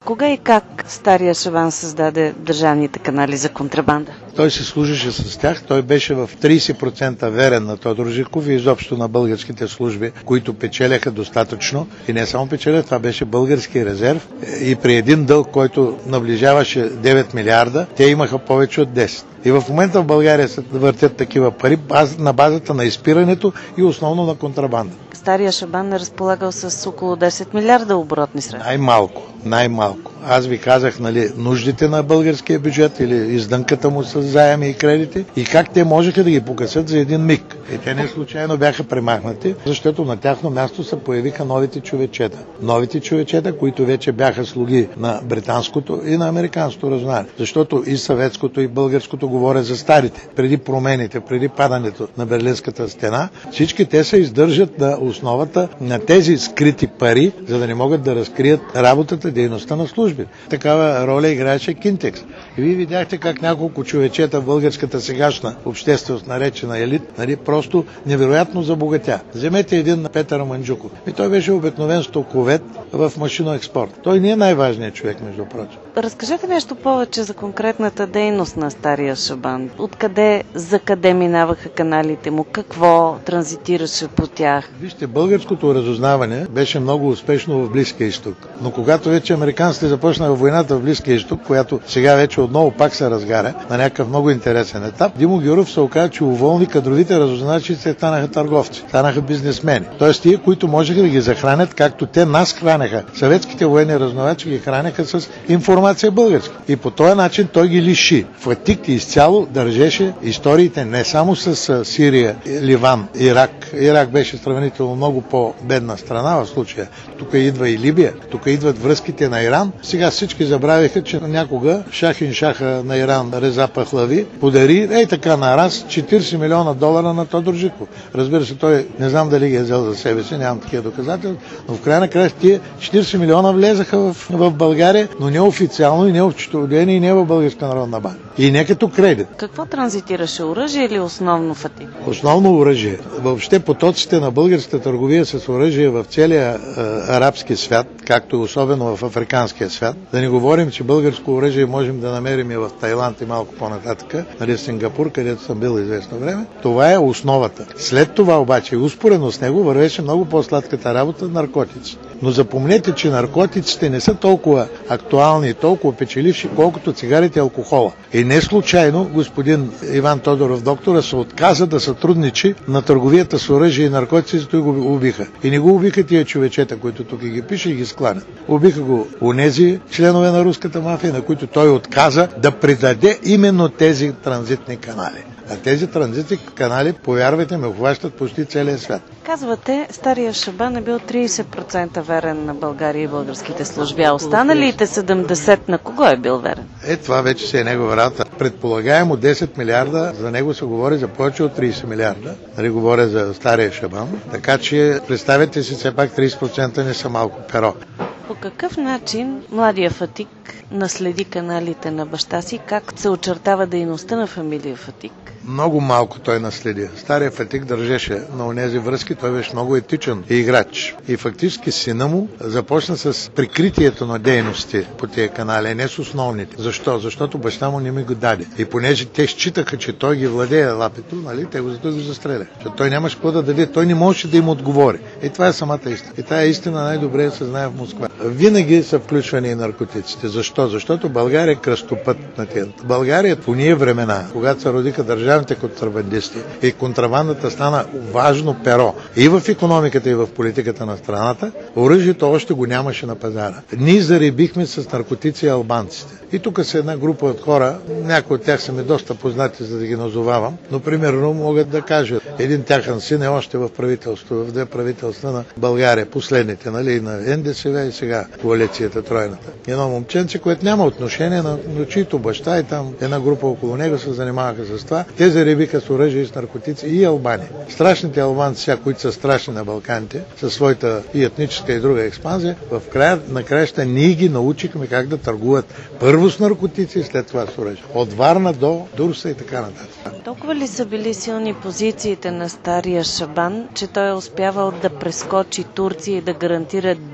Кога и как стария Шабан създаде държавните канали за контрабанда? Той се служеше с тях, той беше в 30% верен на Тодор Живков и изобщо на българските служби, които печеляха достатъчно. И не само печеля, това беше български резерв. И при един дълг, който наближаваше 9 милиарда, те имаха повече от 10. И в момента в България се въртят такива пари на базата на изпирането и основно на контрабанда. Стария Шабан е разполагал с около 10 милиарда оборотни средства. Най-малко. Аз ви казах, нуждите на българския бюджет или издънката му с заеми и кредити и как те можеха да ги погасят за един миг. И те не случайно бяха премахнати, защото на тяхно място се появиха новите човечета. Новите човечета, които вече бяха слуги на британското и на американското разузнаване. Защото и съветското, и българското говоря за старите. Преди промените, преди падането на Берлинската стена, всички те се издържат на основата на тези скрити пари, за да не могат да разкрият работата, дейността на служби. Такава роля играеше Кинтекс. И вие видяхте как няколко човечета в българската сегашна общественост, наречена елит, просто невероятно забогатя. Вземете един Петър Манджуков. И той беше обикновен стоковед в машиноекспорт. Той не е най-важният човек, между прочим. Разкажете нещо повече за конкретната дейност на стария Шабан. Откъде, за къде минаваха каналите му? Какво транзитираше по тях? Вижте, българското разузнаване беше много успешно в Близкия изток. Но когато вече американците започнаха войната в Близкия изток, която сега вече отново пак се разгаря на някакъв много интересен етап, Димо Гяуров се оказа, че уволни кадровите разузнавачи, се станаха търговци, станаха бизнесмени. Тоест тия, които можеха да ги захранят, както те нас хранеха. Съветските военни разузнавачи ги хранеха с информация българска. И по този начин той ги лиши. Фатик изцяло държеше историите не само с Сирия, Ливан, Ирак. Ирак беше сравнително много по-бедна страна в случая. Тук идва и Либия, тук идват връзките на Иран. Сега всички забравиха, че някога Шахин Шаха на Иран Реза Пахлави подари така на раз $40 милиона на Тодор Живков. Разбира се, той не знам дали ги е взел за себе си, нямам такива доказателства, но в края на края тия 40 милиона влезаха в България, но не официално и не отчетоводени и не в Българска народна банка. И не като кредит. Какво транзитираше? Оръжие или основно фатик? Основно оръжие. Въобще потоците на българската търговия с оръжие в целия арабски свят, както особено в африканския свят. Да не говорим, че българско оръжие можем да намерим и в Тайланд и малко по-нататък, Сингапур, където съм бил известно време. Това е основата. След това обаче, успоредно с него, вървеше много по-сладката работа на наркотици. Но запомнете, че наркотиците не са толкова актуални и толкова печеливши, колкото цигарите и алкохола. И не случайно господин Иван Тодоров, доктора, се отказа да сътрудничи на търговията с оръжие и наркотици, зато го убиха. И не го убиха тия човечета, които тук ги пише и ги скланят. Убиха го онези членове на руската мафия, на които той отказа да предаде именно тези транзитни канали. А тези транзитни канали, повярвайте ме, обхващат почти целия свят. Казвате, стария Шабан е бил 30% верен на България и българските служби, а останалите 70% на кого е бил верен? Това вече си е негова работа. Предполагаемо 10 милиарда, за него се говори за повече от 30 милиарда. Нали говоря за стария Шабан. Така че представете си, все пак 30% не са малко перо. По какъв начин младия Фатик наследи каналите на баща си? Как се очертава дейността на фамилия Фатик? Много малко той наследи. Стария Фатик държеше на онези връзки, той беше много етичен играч. И фактически сина му започна с прикритието на дейности по тези канали, не с основните. Защо? Защото баща му не ми го даде. И понеже те считаха, че той ги владее лапето, те зато го застреля. Защото той нямаше какво да даде, той не можеше да им отговори. И това е самата истина. И тая истина най-добре се знае в Москва. Винаги са включвани и наркотиците. Защо? Защото България е кръстопът на тези. България по ние времена, когато се родиха държавните контрабандисти и контрабандата стана важно перо и в икономиката, и в политиката на страната, оръжието още го нямаше на пазара. Ние зарибихме с наркотици албанците. И тук са една група от хора, някои от тях са ми доста познати, за да ги назовавам, но примерно могат да кажат, един тяхан син е още в правителство, в две правителства на България, последните, на НДСВ и сега коалицията тройната. Едно момченце, което няма отношение на чието баща и там една група около него се занимаваха с това. Те зарибиха с оръжие и с наркотици и Албания. Страшните албанци, които са страшни на Балканите, със своята и етническа и друга експанзия, в края на краища ние ги научихме как да търгуват първо с наркотици и след това с оръжие. От Варна до Дурса и така нататък. Толкова ли са били силни позициите на стария Шабан, че той е успявал да прескочи Турция и да гарантира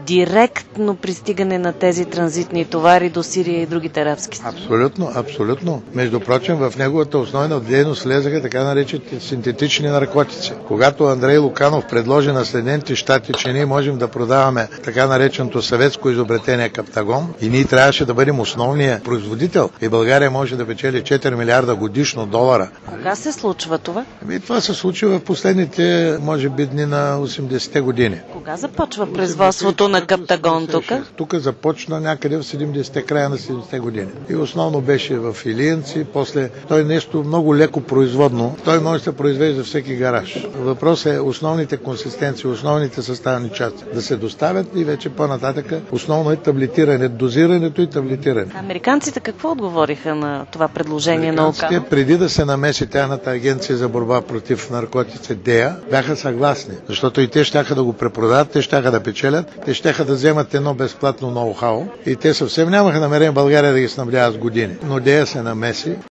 директно пристигане на тези транзитни товари до Сирия и другите арабски страни? Абсолютно, абсолютно. Между прочим, в неговата основна дейност влезаха така наречените синтетични наркотици. Когато Андрей Луканов предложи на Съединените щати, че ние можем да продаваме така нареченото съветско изобретение Каптагон и ние трябваше да бъдем основния производител и България може да печели 4 милиарда годишно долара. Кога се случва това? Това се случи в последните, може би, дни на 80-те години. Кога започва производството на Каптагон тук? Тук започна някъде в 70-те, края на 70-те години. И основно беше в Илиянци, после той нещо много леко производно. Той може да се произвежда за всеки гараж. Въпросът е основните консистенции, основните съставни части да се доставят и вече по-нататък основно е таблетиране, дозирането и таблетиране. Американците какво отговориха на това предложение на Луканов? Преди да се намеси тяхната агенция за борба против наркотици ДЕА, бяха съгласни, защото и те щяха да го препродават, те щяха да печелят, те щяха да вземат едно безплатно ноу-хау и те съвсем нямаха намерение България да ги снабдява с години. Но ДЕА се намеси